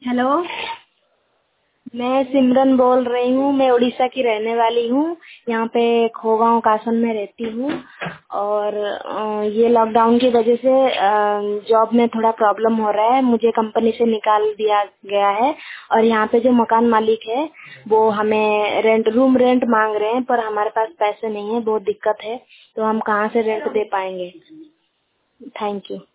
Hello, मैं सिमरन बोल रही हूँ। मैं उड़ीसा की रहने वाली हूँ। यहाँ पे खोगांव कासन में रहती हूँ। और ये लॉकडाउन की वजह से जॉब में थोड़ा प्रॉब्लम हो रहा है। मुझे कंपनी से निकाल दिया गया है और यहाँ पे जो मकान मालिक है वो हमें रूम रेंट मांग रहे हैं, पर हमारे पास पैसे नहीं है, बहुत दिक्कत है। तो हम कहाँ से रेंट दे पाएंगे? Thank you.